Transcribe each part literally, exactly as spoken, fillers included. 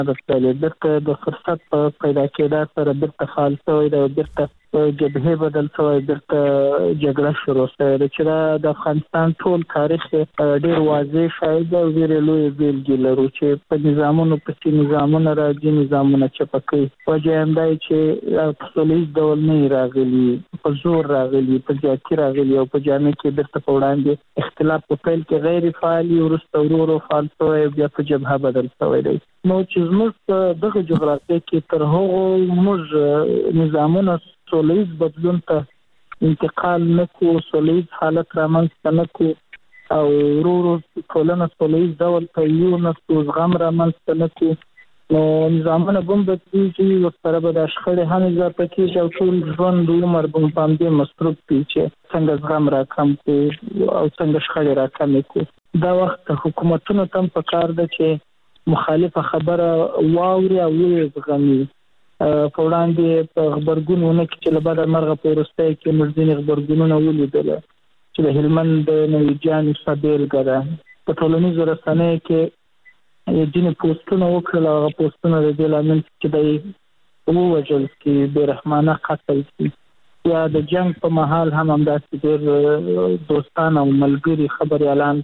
د درته د فرصت پیدا کېدا سره درته فعال شوی د درته جبهه بدل شوی درته جګړه شروع شوه چې د افغانستان ټول تاریخ ډیر واضح شاید او ډیر لوی بیلګې لرو چې په نظامونو په نظامونو راځي نظامونه چپکي وجه هم دی چې په سولهییز ډول نه راغلي په زور راغلي په ځاکي راغلي او په جامع کې درته په وړاندې اختلاف په پیل کې غیر فعالي ورسته ورو فعال شوی بیا په جبهه بدل شوی دی نو چې زموږ دغه جغرافیه کې تر هغو موږ نظامونه سولهییز بدلون ته انتقال نکو سولهییز حالت رامنځته نکو او ورو ورو ټولنه سولهییز ډول ته یو نسو زغم رامنځته نکو نو نظامونه بم بدلیږي ورسره به د شخړې هم اضافه کېږي او ټول ژوند عمر به په همدې مصروف وي چې څنګه زغم راکم کړو او څنګه شخړې راکمې کړو دا وخت حکومتونو ته هم پکار ده چې مخالفه خبره واوري او یې زغمي په وړاندې په خبرګونونه کې چې له بعد مرغه په وروستۍ کې موږ ځینې خبرګونونه ولیدل چې د هلمند د نویجان بیلګه ده په ټولنیزو رسنیو کې ځینې پوسټونه وکړل او هغه پوسټونه د دې لامل چې دی ووژل شي بې رحمانه قتل شي یا د جنګ په مهال هم همداسې ډېر دوستان او ملګري خبري اعلان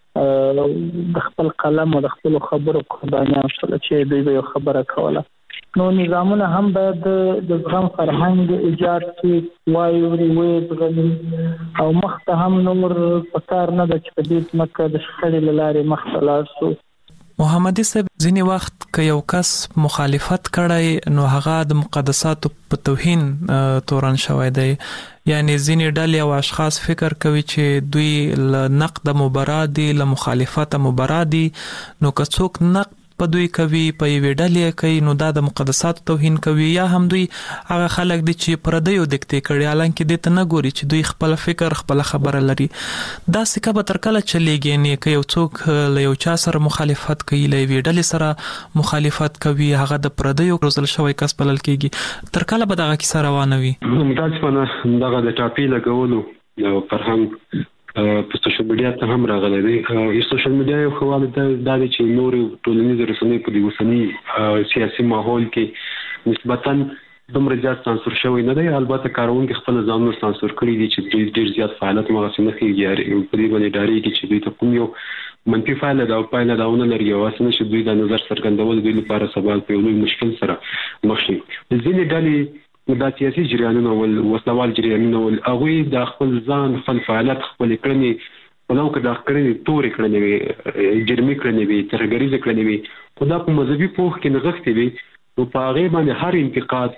د خپل قلم او د خپل خبرو قربانیان شول چې دوی به یو خبره کوله نو نظامونه هم باید د زغم فرهنګ ایجاد کړي وایوري وې زغمي او مخته هم نور پکار نه د چې په دې مکه د شخړې له لارې مخته لاړ شو محمدي صاحب ځینې وخت که یو کس مخالفت کړی نو هغه د مقدساتو په توهین تورن شوی دی یعنی ځینې ډلې او اشخاص فکر کوي چې دوی له نقد مبرا دي له مخالفت مبرا دي نو که څوک نقد په دوی کوي په یوې ډلې کوي نو دا د مقدساتو توهین کوي یا هم دوی هغه خلک دي چې پردیو دکتې کړي حالانکه دې ته نه ګوري چې دوی خپل فکر خپل خبره لري دا سکه به تر کله چلیږي نه که یو څوک له یو چا سره مخالفت کوي له یوې ډلې سره مخالفت کوي هغه د پردیو روزل شوی کس بلل کېږي تر کله به دغه کیسه روانه وي متاسفانه دغه د ټاپی لګولو او فرهنګ په سوشل میډیا ته هم راغلی دی او سوشل میډیا یو خواله د د چې نور ټولنیز رسنۍ په دې وسنی سیاسي ماحول کې نسبتاً دومره زیات سانسور شوی نه دی البته کارونکو خپل ځانونه سانسور کړی دي چې ډېر زیات فعالیت مغسل نه کیږي په دې باندې ډاری کې چې دوی ته کوم یو منفي فعال دا او پایله داونه لري او اسنه چې دوی د نظر څرګندول دوی لپاره سبب په یو مشکل سره مخ شي ځینې ډلې دا سیاسي جریانونه او وسلوال جریانونه او هغه د خپل ځان خپل فعالیت خپل کړنې ولو که دا کړنې تورې کړنې وي جرمي کړنې وي ترهګریزه کړنې وي خو دا په مذهبي پوښ کې نغښتې وي نو په هغه باندې هر انتقاد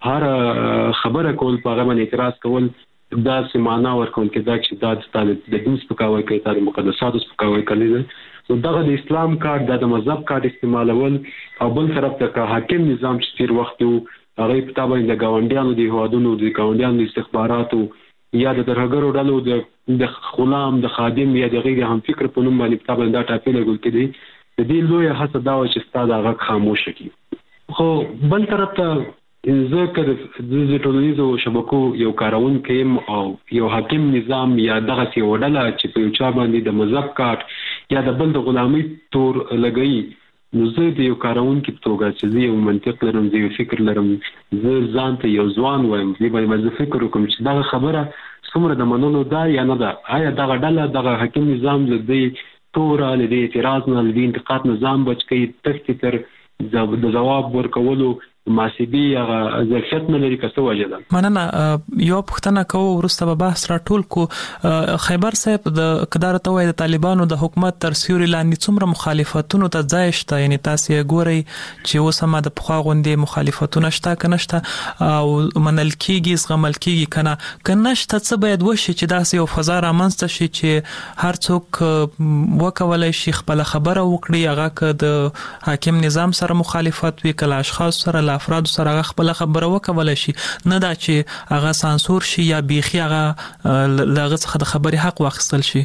هر خبره کول په هغه باندې اعتراض کول دا سمانا ورکول کې دا چې دا د دین سپکاوی کوي د مقدساتو سپکاوی کوي نو دغه د اسلام کارت د مذهب کارت استعمالول او بل طرف ته حاکم نظام چې تیر وخت هغه په تابع د گاونډیانو د هوادونو د گاونډیانو استخباراتو یا د درهګرو ډلو د د غلام د خادم یا د غیر هم فکر په نوم باندې په تابع دا ټاپی لګول کېدی د دې لوی هڅه دا و چې ستاسو هغه خاموش کی خو بل طرف ته زه کړ د ټولنیزو شبکو یو کارون کيم او یو حاکم نظام یا دغه سی وډله چې په چا باندې د مذهب کارت یا د بل د غلامي تور لګئی نو زه د یو کارون کې په توګه چې زه یو منطق لرم زه یو فکر لرم زه ځان ته یو ځوان وایم زه به زه فکر وکم چې دا خبره څومره د منلو ده یا نه ده آیا دغه ډله دغه حاکم نظام له دې تور له دې اعتراض نه له دې انتقاد نظام بچ کی تخت تر د جواب ورکولو ماسيبي هغه ظرفیت نه لري که څه وجه ده مننه یو پښتنه کو ورسته به بحث را ټول کو خیبر صاحب د قدرت او د طالبانو د حکومت تر سیوري لاندې څومره مخالفتونو ته ځای شته یعنی تاسو یې ګورئ چې اوسمه د پخوا غونډې مخالفتونه شته کنه شته او منل کیږي زغمل کیږي کنه کنه شته څه باید وشي چې داسې یو فضا رامنځته شي چې هر څوک وکولای شي خپل خبره وکړي هغه که د حاکم نظام سره مخالفت وکړي کله اشخاص سره افراد سره خپل خبره وکولای شي نه دا چې هغه سانسور شي یا بیخي هغه لغه څخه د خبري حق واخیستل شي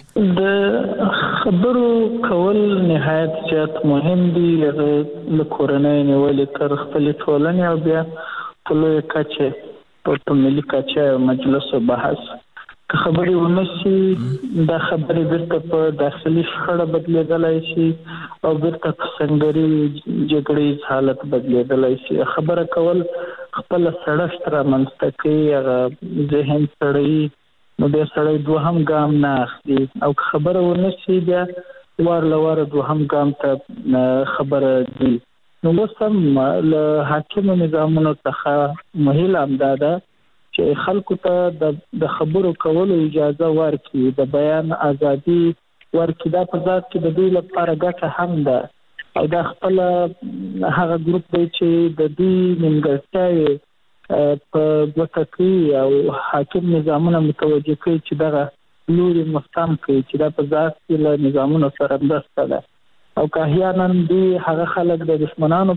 د خبرو کول نهایت زیات مهم دي له کورنۍ نیولې تر خپل ټولنې او بیا په لوی کچه په ملي کچه مجلس او بحث که خبرې ونشي دا خبرې بیرته په داخلي شخړه بدلېدلای شي او بیرته په سنگري جګړې حالت بدلیدلای شي. خبره کول خپل سړښت را منځته کوي، هغه ذهن سړی نو بیا سړی دوهم ګام نه اخلي او خبره ونشي بیا وار لوار دوهم ګام ته خبره دی. نو وسم له حاکم نظامونو څخه مهیل امداده چې خلکو ته د خبرو کولو اجازه ورکړي، د بیان ازادي ورکړي. دا په ذات کې د دوی لپاره ګټه هم ده او دا خپل هغه ګروپ دی چې د دوی نیمګړتیاوې په ګوته او حاکم نظامونه متوجه کوي چې دغه لوري مستم کوي چې دا په ذات کې له نظامونو سره مرسته ده او که احیانا دوی هغه خلک د دشمنانو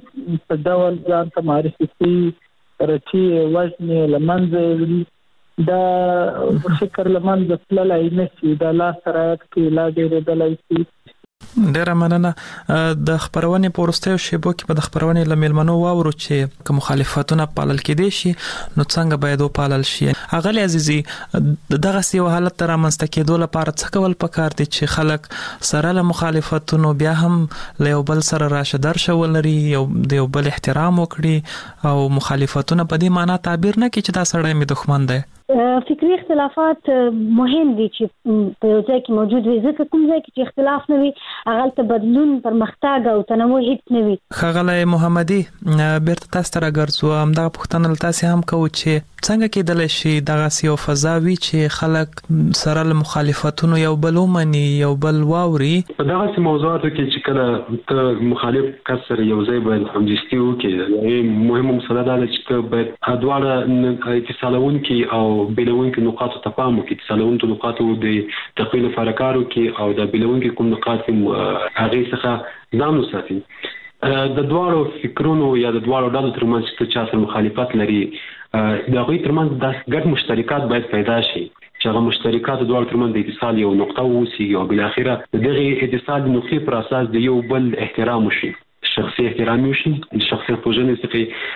په ډول ځان ته معرفي کوي، رټي وژنې له منځه وړي، دا فکر له منځه تللی نه شي، دا لاس رعایت کوي لا ډېرېدلی شي. ډیره مننه. د خبرونې په وروستیو شیبو کې په د خبرونې له میلمنو واورو چې که مخالفتونه پالل کېدای شي نو څنګه باید وپالل شي. اغلی عزیزي، دغسې یو حالت ته رامنځته کېدو لپاره څه کول پکار دي چې خلک سره له مخالفتونو بیا هم له یو بل سره راشه درشه ولري، یو د یو بل احترام وکړي او مخالفتونه په دې معنا تعبیر نه کړي چې دا سړی مې دښمن دی؟ فکری اختلافات مهم دي چې په یو ځای کې موجود وي، ځکه کوم ځای کې چې اختلاف نه وي هغه ته بدلون، پرمختګ او تنوع هیڅ نه وي. ښاغلی محمدي، بیرته تاسو ته راګرځو. همدغه پوښتنه له تاسې هم کوو چې څنګه کېدلی شي دغسې یو فضا وي چې خلک سره له مخالفتونو یو بل ومني، یو بل واوري؟ په دغسې موضوعاتو کې چې کله ته مخالف کس سره یو ځای باید همجستي وکړي، مهمه مسله دا ده چې ته باید دواړه اتصالونکي او بیلونکي نقاطو ته پام وکړي. اتصالونکو نقاطو د تقویل لپاره کار وکړي او د بیلونکي کوم نقاط هغې څخه ځان وساتي. د دواړو فکرونو یا د دواړو ډلو ترمنځ چې چا سره مخالفت لري د هغوی ترمنځ داسې ګډ مشترکات باید پیدا شي چې هغه مشترکات د دواړو ترمنځ د اتصال یو نقطه واوسي او بالاخره د دغې اتصال د نقطې پر اساس د یو بل احترام وشي، شخصي احترام وشي، د شخصیت پېژندنې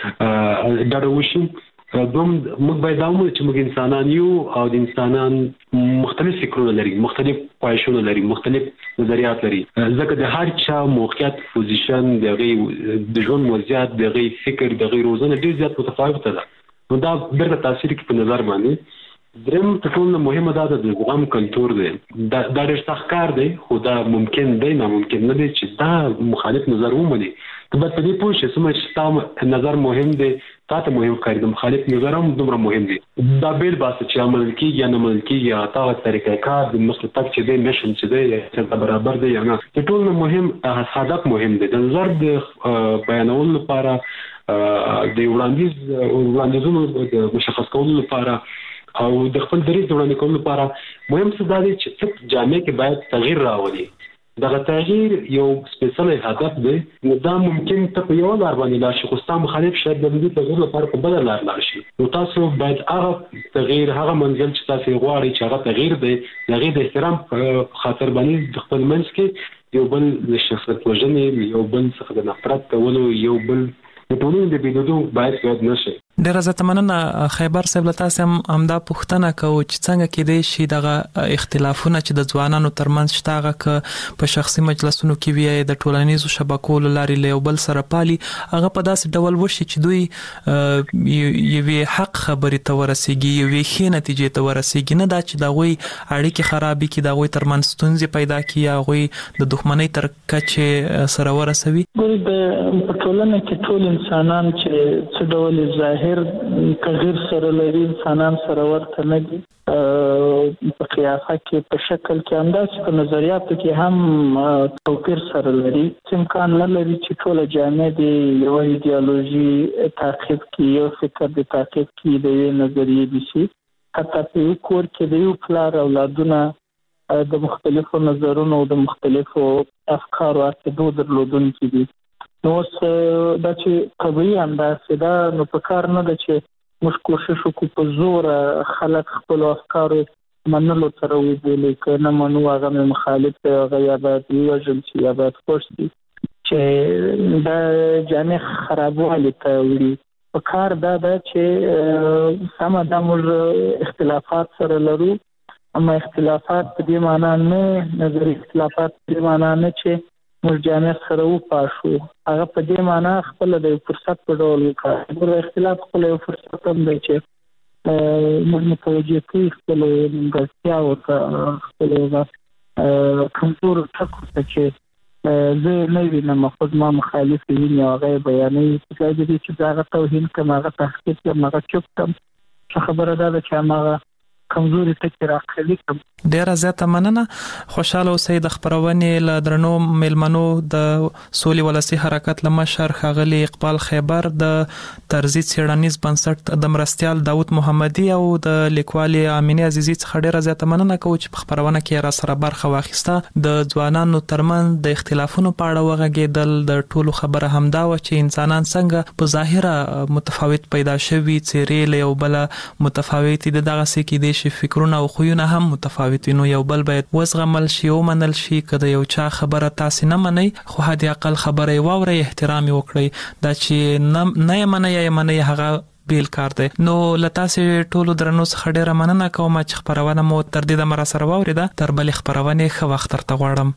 څخه ډډه وشي. دوم موږ باید دا ومنو چې موږ انسانان یو او د انسانان مختلف فکرونه لري، مختلف خواهشونه لري، مختلف نظریات لري، ځکه د هر چا موقعیت، پوزیشن، د هغې د ژوند وضعیت، د هغې فکر، د هغې روزنه ډېر زیات متفاوته ده. نو دا بیرته تاثیر کوي په نظر باندې. دریم تر ټولو مهمه دا ده د زغم کلتور دی. دا ډېر سخت کار دی خو دا ممکن دی، ناممکن نه دی چې دا مخالف نظر ومني. ته باید په دې پوه شې څومره چې ستا نظر مهم دی، تا ته مهم ښکاري، د مخالف نظر هم دومره مهم دی. دا بیل باسه چې عمل کېږي یا نه عمل کېږي، یا تا طریقه کار د مخکې تګ چې دی، میشن چې دی چې برابر دی یا نه. د ټولو مهم هدف مهم دی. د نظر د بیانولو لپاره، د وړاندیز وړاندیزونو د مشخص کولو لپاره او د خپل دریځ د وړاندې کولو لپاره مهم څه دا دی چې څه جامع کې باید تغییر راولي. دغه تغییر یو سپیشل هدف دی. نو دا ممکن ته په یو لار باندې لاړ شي خو ستا مخالف شاید د دې تغییر لپاره په بله لار لاړ شي. نو تاسو باید هغه تغییر، هغه منزل چې تاسو یې غواړئ چې هغه تغییر دی، د هغې د احترام په خاطر باندې د خپل منځ کې یو بل د شخصیت وژنې، یو بل څخه د نفرت کولو، یو بل د ټولنې د بېلېدو باعث باید نه شي. ډېره زیاته مننه خیبر صاحب. له تاسې هم همدا پوښتنه کوو چې څنګه کېدای شي دغه اختلافونه چې د ځوانانو ترمنځ شته هغه که په شخصي مجلسونو کې وي یا د ټولنیزو شبکو له لارې له یو بل سره پالي، هغه په داسې ډول وشي چې دوی یوې حق خبرې ته ورسیږي، یوې ښې نتیجې ته ورسیږي، نه دا چې د هغوی اړیکې خرابې کړي، د هغوی ترمنځ ستونزې پیدا کړي یا هغوی د دښمنۍ تر کچې سره ورسوي. په ټولنه کې ټول انسانان چې څه ډول ظاهر تغییر سره لري، انسانان سره ورته نه دي. په قیافه کې، په شکل کې، همداسې په نظریاتو کې هم توپیر سره لري. امکان نه لري چې ټوله جامع د یوه ایډیالوژي تعقیب کړي، یو فکر د تعقیب کړي، د یوې نظریې دي شي. حتی په یو کور کې د یو پلار اولادونه د مختلفو نظرونو او د مختلفو افکارو عقیدو درلودونکي دي. نو اوس دا چې طبیعي همداسې ده، نو په کار نه ده چې موږ کوشش وکړو په زوره خلک خپلو افکارو منلو ته راوبولي. که نه منو هغه مې مخالف دی، هغه یا باید ووژل شي یا باید خوش شي، چې دا جامع خرابوالي ته وړي. په کار دا ده چې سمه ده موږ اختلافات سره لرو، اما اختلافات په دې معنا نه، نظري اختلافات په دې معنا نه چې موږ جامعه سره وپاشو هغه په دې معنی خپل د فرصت په ډول وکړو د اختلاف خپل یو فرصت هم دی چې موږ متوجه کوي خپل نیمګړتیا او خپل کمزور ټکو ته چې زه نه وینم خو ما مخالف ویني او هغه بیانوي چې د دې چې هغه توهین کوم هغه تحقیق کوم هغه چوپ کوم خبره ده چې هغه کمزوري ټکی راخلي کوم. ډیره زیاته مننه. خوشاله اوسئ. د خبرونې له درنو ملمنو د سولې ولسی حرکت لمشر ښاغلي اقبال خیبر، د طرزي څېړنیز بنسټ د مرستیال داود محمدي او د لیکوالې امینه عزیزي څخه ډیره زیاته مننه کوم چې په خبرونه کې را سره برخه واخیسته. د ځوانانو ترمن د اختلافونو په اړه وغږیدل. د ټولو خبره همدا و چې انسانان څنګه په ظاهره متفاوت پیدا شوي، څېرې له یو بل متفاوت دي، دغه څه کې دي شي فکرونه او خوونه هم متفاوت نو یو بل باید وزغمل شي او منل شي. کله یو چا خبره تاسو نه منئ خو هدي اقل خبره واورئ، احترام وکړئ. دا چې نه نه منئ یا منئ هغه بیل کار دی. نو لتاسو ټولو درنو څخه ډیره مننه کوم چې خبرونه مو تر دې د مر سره واوریده. تر بل خبرونه ښه وخت ترته غواړم.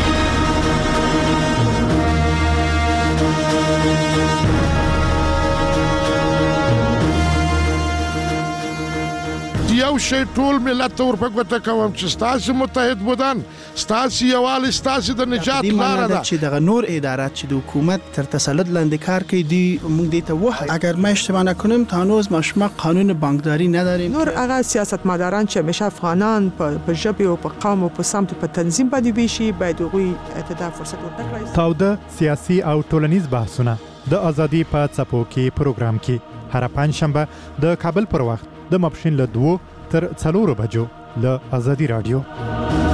یو شی ټول ملت ته ورپګوته کوم چې ستاسو متحد بودن، ستاسو یووالی، ستاسو د نجات لاره ده. چې دغه نور ادارات چې د حکومت تر تسلط لاندې کار کوي دی موږ دې ته وایو اگر ما اشتباه نکنم تا هنوز ما قانون بانکداری نداریم. نور هغه سیاستمداران چې همیشه افغانان په ژبه او په قوم او په سمت په تنظیم باندې ویشي باید غوي اعتدال فرصت ورکړي. تاوده سیاسي او ټولنیز بحثونه د ازادي په څپو کې پروګرام کې هر پنځشنبه د کابل پر وخت د ماپښین له دوه تر څلورو بجو له ازادي رادیو.